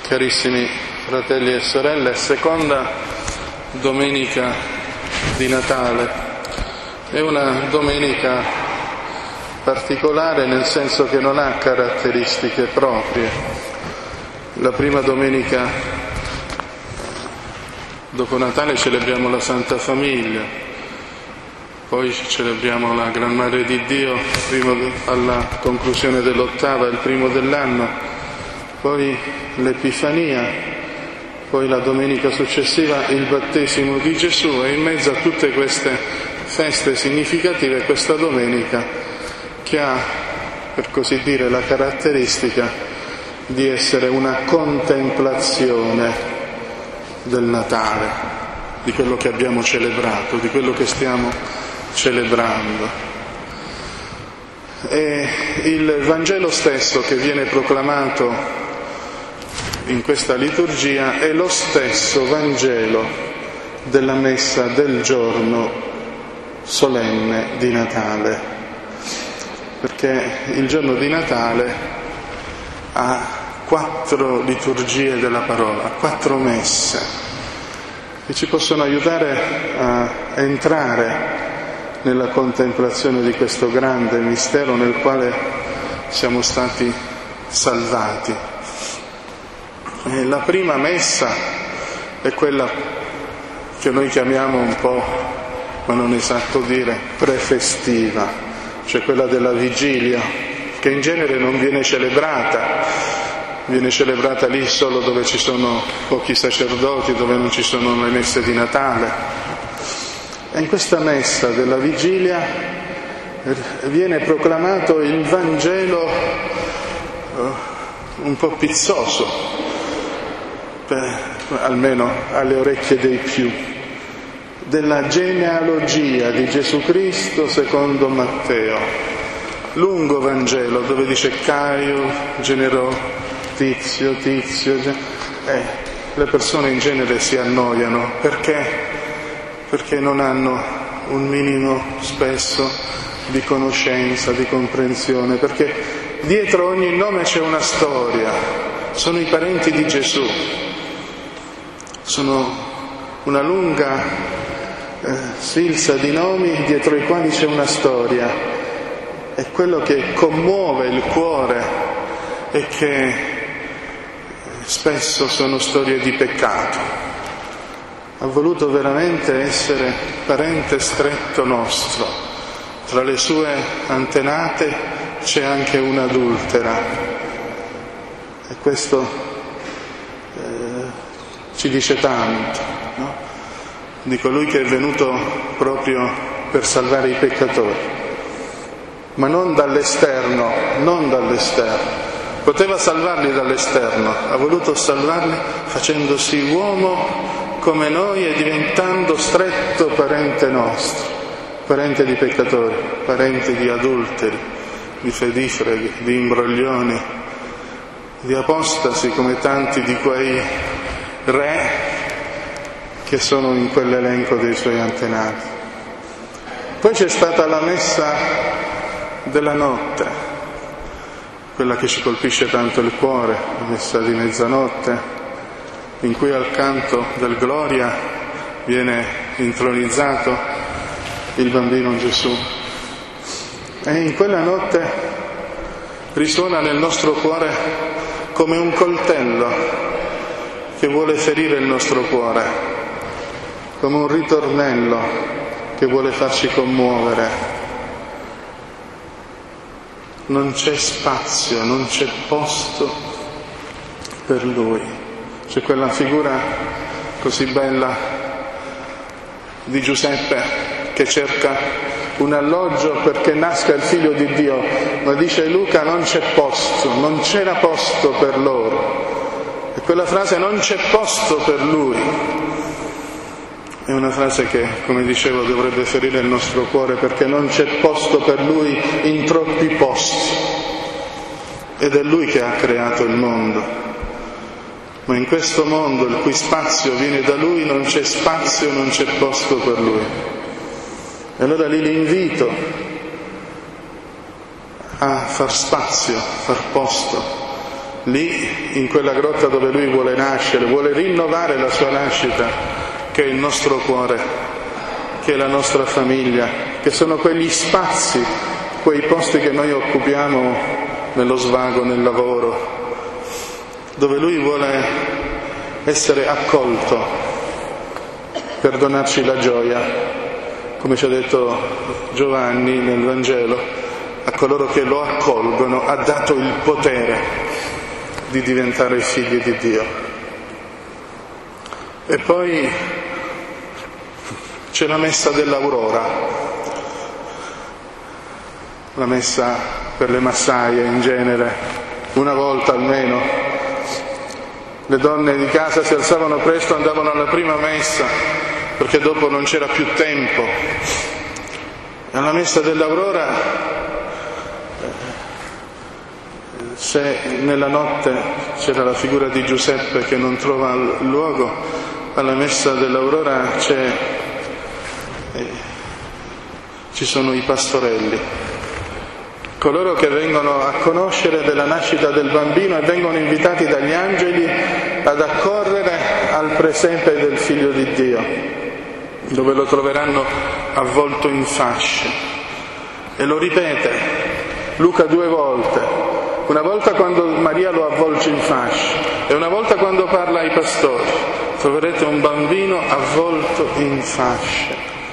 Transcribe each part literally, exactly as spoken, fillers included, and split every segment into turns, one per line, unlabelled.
Carissimi fratelli e sorelle, seconda domenica di Natale. È una domenica particolare nel senso che non ha caratteristiche proprie. La prima domenica dopo Natale celebriamo la Santa Famiglia, poi celebriamo la Gran Madre di Dio prima alla conclusione dell'ottava, il primo dell'anno, poi l'Epifania, poi la domenica successiva il battesimo di Gesù, e in mezzo a tutte queste feste significative questa domenica che ha, per così dire, la caratteristica di essere una contemplazione del Natale, di quello che abbiamo celebrato, di quello che stiamo celebrando. E il Vangelo stesso che viene proclamato in questa liturgia è lo stesso Vangelo della messa del giorno solenne di Natale, perché il giorno di Natale ha quattro liturgie della parola, quattro messe che ci possono aiutare a entrare nella contemplazione di questo grande mistero nel quale siamo stati salvati. E la prima messa è quella che noi chiamiamo un po', ma non è esatto dire, prefestiva, cioè quella della vigilia, che in genere non viene celebrata, viene celebrata lì solo dove ci sono pochi sacerdoti, dove non ci sono le messe di Natale. E in questa messa della vigilia viene proclamato il Vangelo un po' pizzoso, per, almeno alle orecchie dei più, della genealogia di Gesù Cristo secondo Matteo. Lungo Vangelo dove dice Caio generò Tizio, Tizio, eh, le persone in genere si annoiano perché? Perché non hanno un minimo spesso di conoscenza, di comprensione, perché dietro ogni nome c'è una storia, sono i parenti di Gesù, sono una lunga eh, sfilza di nomi dietro i quali c'è una storia, e quello che commuove il cuore è che spesso sono storie di peccato. Ha voluto veramente essere parente stretto nostro. Tra le sue antenate c'è anche un'adultera, e questo eh, ci dice tanto, no? Di colui che è venuto proprio per salvare i peccatori, ma non dall'esterno, non dall'esterno. Poteva salvarli dall'esterno, ha voluto salvarli facendosi uomo come noi e diventando stretto parente nostro, parente di peccatori, parente di adulteri, di fedifreghi, di imbroglioni, di apostasi, come tanti di quei re che sono in quell'elenco dei suoi antenati. Poi c'è stata la messa della notte, quella che ci colpisce tanto il cuore, la messa di mezzanotte, in cui al canto del Gloria viene intronizzato il bambino Gesù. E in quella notte risuona nel nostro cuore come un coltello che vuole ferire il nostro cuore, come un ritornello che vuole farci commuovere. Non c'è spazio, non c'è posto per Lui. C'è quella figura così bella di Giuseppe che cerca un alloggio perché nasca il figlio di Dio, ma dice Luca non c'è posto, non c'era posto per loro. E quella frase non c'è posto per Lui è una frase che, come dicevo, dovrebbe ferire il nostro cuore, perché non c'è posto per Lui in troppi posti, ed è Lui che ha creato il mondo, ma in questo mondo il cui spazio viene da Lui non c'è spazio, non c'è posto per Lui. E allora lì l'invito a far spazio, far posto lì in quella grotta dove lui vuole nascere, vuole rinnovare la sua nascita, che è il nostro cuore, che è la nostra famiglia, che sono quegli spazi, quei posti che noi occupiamo nello svago, nel lavoro, dove lui vuole essere accolto per donarci la gioia, come ci ha detto Giovanni nel Vangelo, a coloro che lo accolgono ha dato il potere di diventare figli di Dio. E poi c'è la messa dell'aurora, la messa per le massaie in genere, una volta almeno. Le donne di casa si alzavano presto, andavano alla prima messa, perché dopo non c'era più tempo. Alla messa dell'aurora, se nella notte c'era la figura di Giuseppe che non trova il luogo, alla messa dell'aurora c'è, eh, ci sono i pastorelli, coloro che vengono a conoscere della nascita del bambino e vengono invitati dagli angeli ad accorrere al presepe del Figlio di Dio, dove lo troveranno avvolto in fasce. E lo ripete Luca due volte, una volta quando Maria lo avvolge in fasce e una volta quando parla ai pastori. Troverete un bambino avvolto in fasce.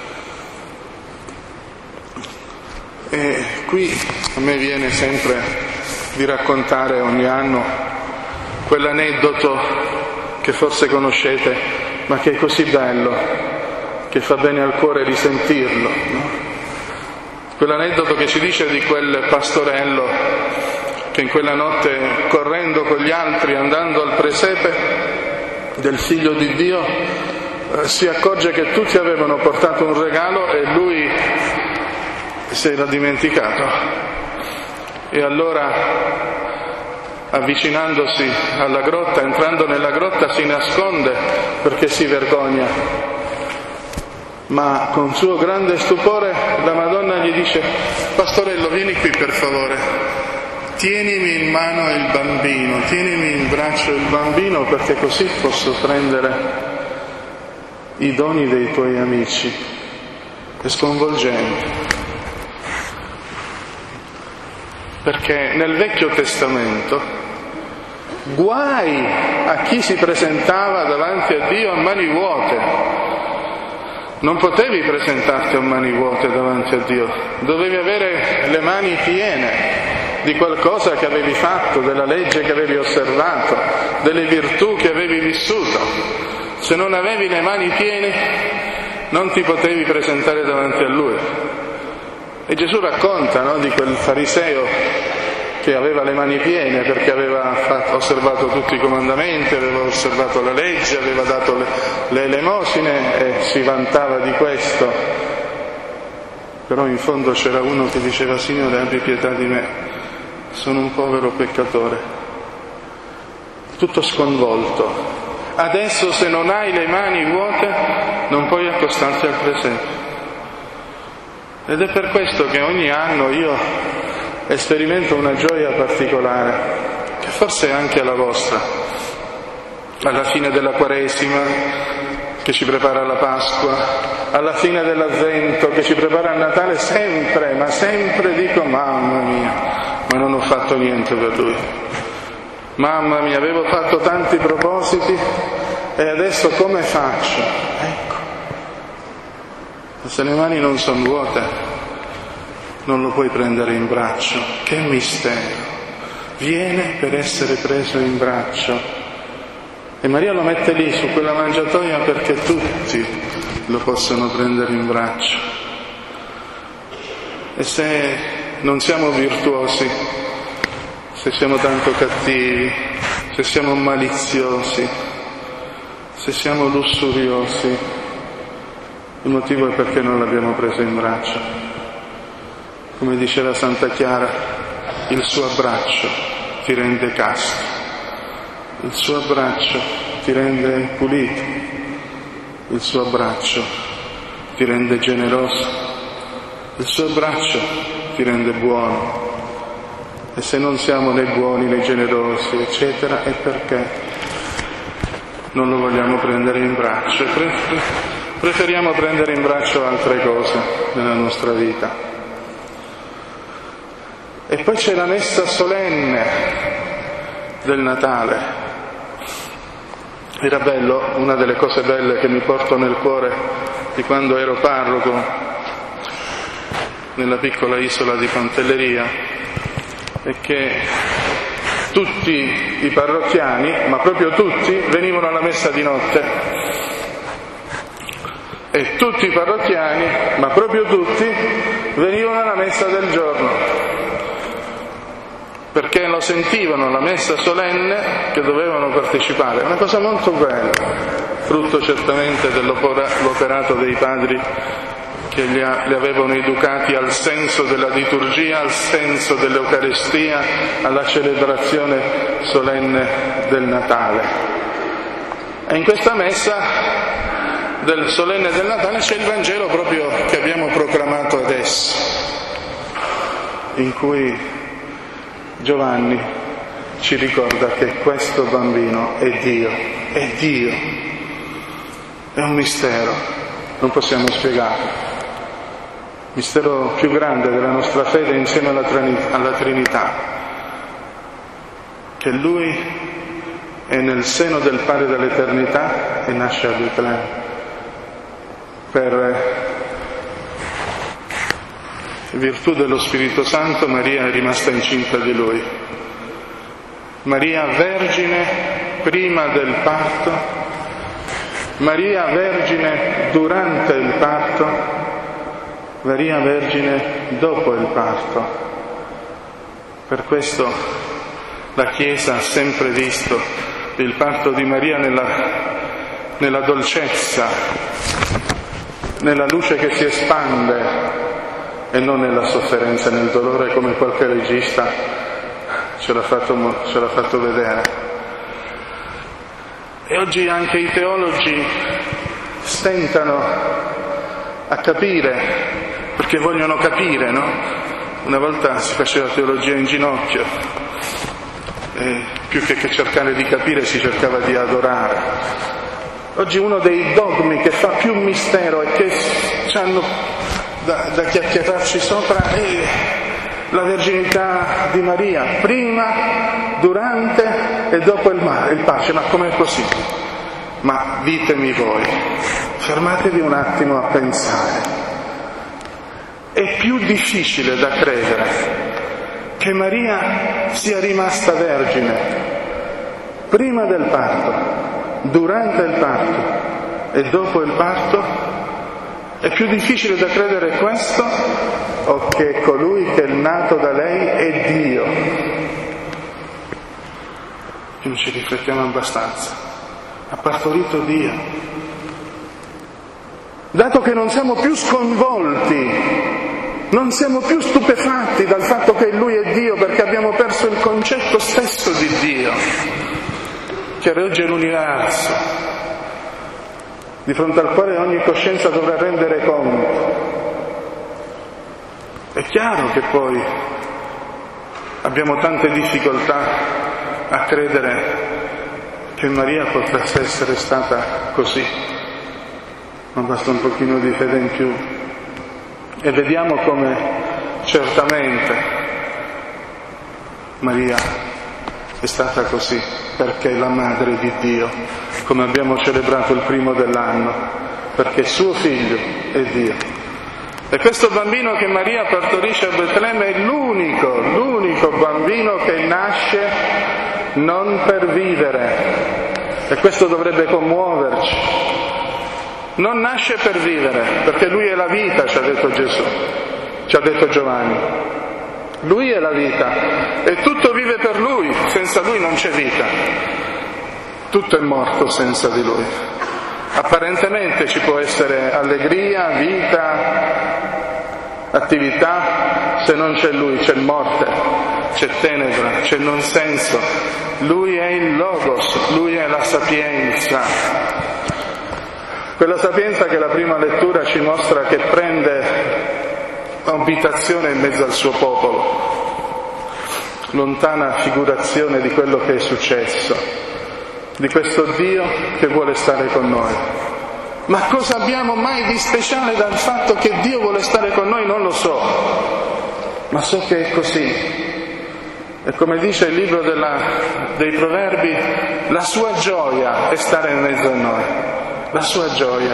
E qui a me viene sempre di raccontare ogni anno quell'aneddoto che forse conoscete, ma che è così bello, che fa bene al cuore risentirlo, no? Quell'aneddoto che ci dice di quel pastorello che in quella notte, correndo con gli altri, andando al presepe del Figlio di Dio, eh, si accorge che tutti avevano portato un regalo e lui si era dimenticato. E allora, avvicinandosi alla grotta, entrando nella grotta, si nasconde perché si vergogna. Ma con suo grande stupore la Madonna gli dice: pastorello, vieni qui per favore, tienimi in mano il bambino, tienimi in braccio il bambino, perché così posso prendere i doni dei tuoi amici. È sconvolgente, perché nel Vecchio Testamento guai a chi si presentava davanti a Dio a mani vuote. Non potevi presentarti a mani vuote davanti a Dio, dovevi avere le mani piene di qualcosa che avevi fatto, della legge che avevi osservato, delle virtù che avevi vissuto. Se non avevi le mani piene non ti potevi presentare davanti a Lui. E Gesù racconta, no, di quel fariseo che aveva le mani piene perché aveva fatto, osservato tutti i comandamenti, aveva osservato la legge, aveva dato le, le elemosine e si vantava di questo. Però in fondo c'era uno che diceva: Signore, abbi pietà di me, sono un povero peccatore. Tutto sconvolto. Adesso, se non hai le mani vuote, non puoi accostarti al presepe. Ed è per questo che ogni anno io sperimento una gioia particolare, che forse è anche la vostra, alla fine della Quaresima che ci prepara alla Pasqua, alla fine dell'Avvento che ci prepara al Natale, sempre, ma sempre dico: mamma mia, ma non ho fatto niente per Lui. Mamma mia, avevo fatto tanti propositi e adesso come faccio? Ecco, se le mani non sono vuote non lo puoi prendere in braccio. Che mistero! Viene per essere preso in braccio. E Maria lo mette lì su quella mangiatoia perché tutti lo possono prendere in braccio. E se non siamo virtuosi, se siamo tanto cattivi, se siamo maliziosi, se siamo lussuriosi, il motivo è perché non l'abbiamo preso in braccio. Come diceva Santa Chiara, il suo abbraccio ti rende casto, il suo abbraccio ti rende pulito, il suo abbraccio ti rende generoso, il suo abbraccio ti rende buono. E se non siamo né buoni né generosi, eccetera, è perché non lo vogliamo prendere in braccio. Preferiamo prendere in braccio altre cose nella nostra vita. E poi c'è la messa solenne del Natale. Era bello, una delle cose belle che mi porto nel cuore di quando ero parroco nella piccola isola di Pantelleria, è che tutti i parrocchiani, ma proprio tutti, venivano alla messa di notte. E tutti i parrocchiani, ma proprio tutti, venivano alla messa del giorno, perché lo sentivano la messa solenne che dovevano partecipare. È una cosa molto bella, frutto certamente dell'operato dei padri che li, ha, li avevano educati al senso della liturgia, al senso dell'Eucaristia, alla celebrazione solenne del Natale. E in questa messa del solenne del Natale c'è il Vangelo proprio che abbiamo proclamato adesso, in cui Giovanni ci ricorda che questo bambino è Dio, è Dio, è un mistero, non possiamo spiegarlo. Il mistero più grande della nostra fede insieme alla, Trinità, alla Trinità, che Lui è nel seno del Padre dall'eternità e nasce a Betlemme per virtù dello Spirito Santo. Maria è rimasta incinta di Lui. Maria vergine prima del parto, Maria vergine durante il parto, Maria vergine dopo il parto. Per questo la Chiesa ha sempre visto il parto di Maria nella, nella dolcezza, nella luce che si espande e non nella sofferenza e nel dolore, come qualche regista ce l'ha fatto, ce l'ha fatto vedere. E oggi anche i teologi stentano a capire, perché vogliono capire, no? Una volta si faceva teologia in ginocchio, e più che, che cercare di capire si cercava di adorare. Oggi uno dei dogmi che fa più mistero e che hanno da, da chiacchierarci sopra è la verginità di Maria, prima, durante e dopo il mare, il pace. Ma com'è possibile? Ma ditemi voi, fermatevi un attimo a pensare. È più difficile da credere che Maria sia rimasta vergine prima del parto, durante il parto e dopo il parto? È più difficile da credere questo o che colui che è nato da lei è Dio? Non ci riflettiamo abbastanza. Ha partorito Dio. Dato che non siamo più sconvolti, non siamo più stupefatti dal fatto che Lui è Dio, perché abbiamo perso il concetto stesso di Dio, che regge l'universo, di fronte al quale ogni coscienza dovrà rendere conto. È chiaro che poi abbiamo tante difficoltà a credere che Maria potesse essere stata così, ma basta un pochino di fede in più e vediamo come certamente Maria è stata così, perché è la madre di Dio, come abbiamo celebrato il primo dell'anno, perché suo figlio è Dio. E questo bambino che Maria partorisce a Betlemme è l'unico, l'unico bambino che nasce non per vivere, e questo dovrebbe commuoverci. Non nasce per vivere, perché Lui è la vita, ci ha detto Gesù, ci ha detto Giovanni. Lui è la vita e tutto vive per Lui, senza Lui non c'è vita. Tutto è morto senza di Lui. Apparentemente ci può essere allegria, vita, attività, se non c'è Lui c'è morte, c'è tenebra, c'è non senso. Lui è il Logos, Lui è la sapienza. Quella sapienza che la prima lettura ci mostra che prende abitazione in mezzo al suo popolo. lontana figurazione di quello che è successo, di questo Dio che vuole stare con noi. Ma cosa abbiamo mai di speciale dal fatto che Dio vuole stare con noi? Non lo so, ma so che è così. E come dice il libro della, dei Proverbi, la sua gioia è stare in mezzo a noi, la sua gioia.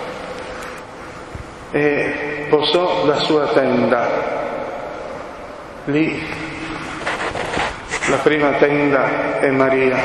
E posò la sua tenda. Lì la prima tenda è Maria,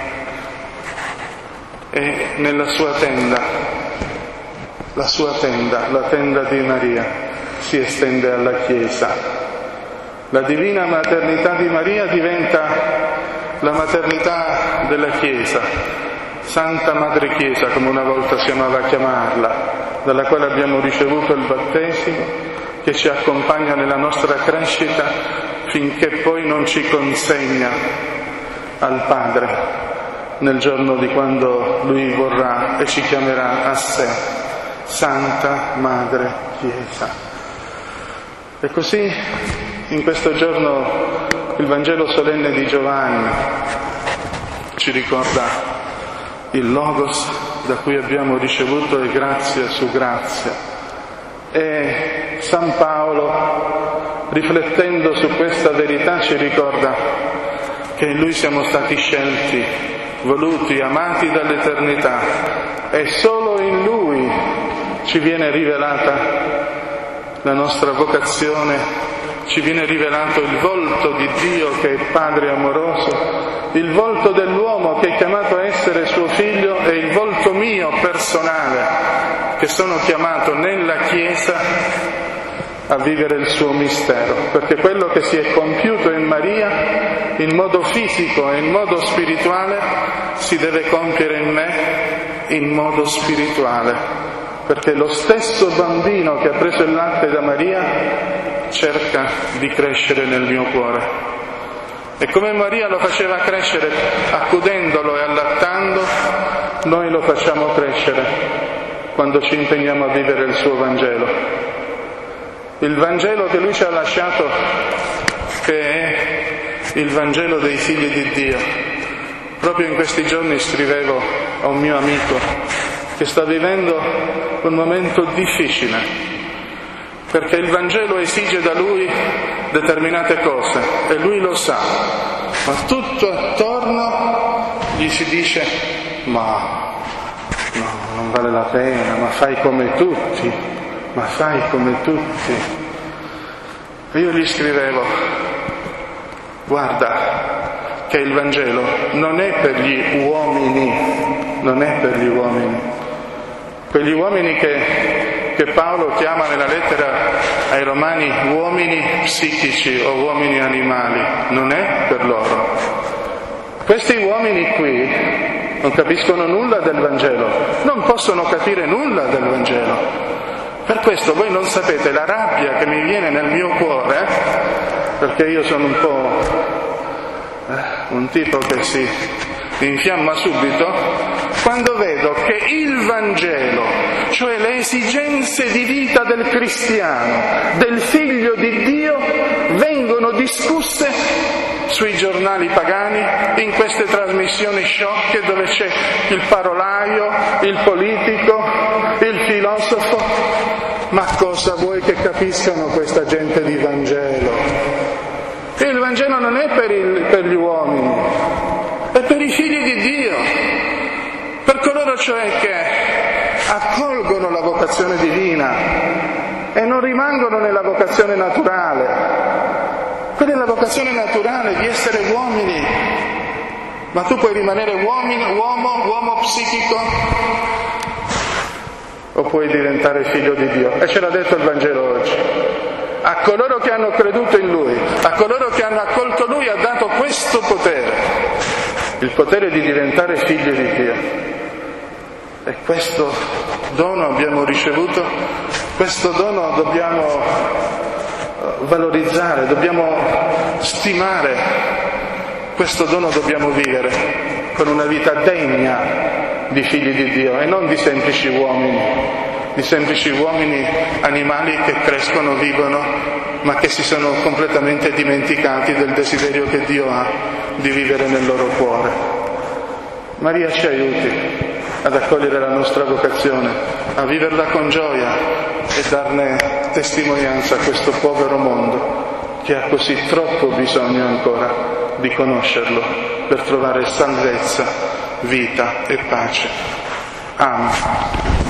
e nella sua tenda, la sua tenda, la tenda di Maria, si estende alla Chiesa. La divina maternità di Maria diventa la maternità della Chiesa, Santa Madre Chiesa, come una volta si amava chiamarla, dalla quale abbiamo ricevuto il battesimo, che ci accompagna nella nostra crescita finché poi non ci consegna al Padre nel giorno di quando Lui vorrà e ci chiamerà a sé, Santa Madre Chiesa. E così in questo giorno il Vangelo solenne di Giovanni ci ricorda il Logos da cui abbiamo ricevuto e grazia su grazia. E San Paolo, riflettendo su questa verità, ci ricorda che in Lui siamo stati scelti, voluti, amati dall'eternità, e solo in Lui ci viene rivelata la nostra vocazione, ci viene rivelato il volto di Dio che è Padre amoroso, il volto dell'uomo che è chiamato a essere suo figlio e il volto mio personale che sono chiamato nella Chiesa a vivere il suo mistero, perché quello che si è compiuto in Maria in modo fisico e in modo spirituale si deve compiere in me in modo spirituale, perché lo stesso bambino che ha preso il latte da Maria cerca di crescere nel mio cuore. E come Maria lo faceva crescere accudendolo e allattando, noi lo facciamo crescere quando ci impegniamo a vivere il suo Vangelo. Il Vangelo che Lui ci ha lasciato, che è il Vangelo dei figli di Dio. Proprio in questi giorni scrivevo a un mio amico che sta vivendo un momento difficile, perché il Vangelo esige da lui determinate cose e lui lo sa, ma tutto attorno gli si dice: ma no, non vale la pena, ma fai come tutti, ma fai come tutti. E io gli scrivevo: guarda che il Vangelo non è per gli uomini, non è per gli uomini, quegli uomini che che Paolo chiama nella lettera ai Romani uomini psichici o uomini animali, non è per loro. Questi uomini qui non capiscono nulla del Vangelo, non possono capire nulla del Vangelo. Per questo voi non sapete la rabbia che mi viene nel mio cuore, perché io sono un po' eh, un tipo che si infiamma subito, quando vedo che il Vangelo, cioè le esigenze di vita del cristiano, del figlio di Dio, vengono discusse sui giornali pagani, in queste trasmissioni sciocche dove c'è il parolaio, il politico, il filosofo. Ma cosa vuoi che capiscano questa gente di Vangelo? Il Vangelo non è per, il, per gli uomini, è per i figli di Dio, per coloro cioè che accolgono la vocazione divina e non rimangono nella vocazione naturale. Quella è la vocazione naturale di essere uomini, ma tu puoi rimanere uomini, uomo, uomo psichico, o puoi diventare figlio di Dio. E ce l'ha detto il Vangelo oggi. A coloro che hanno creduto in Lui, a coloro che hanno accolto Lui, ha dato questo potere, il potere di diventare figli di Dio. E questo dono abbiamo ricevuto, questo dono dobbiamo valorizzare, dobbiamo stimare, questo dono dobbiamo vivere con una vita degna di figli di Dio e non di semplici uomini, di semplici uomini animali che crescono, vivono ma che si sono completamente dimenticati del desiderio che Dio ha di vivere nel loro cuore. Maria ci aiuti ad accogliere la nostra vocazione, a viverla con gioia e darne testimonianza a questo povero mondo che ha così troppo bisogno ancora di conoscerlo per trovare salvezza, vita e pace. Amen.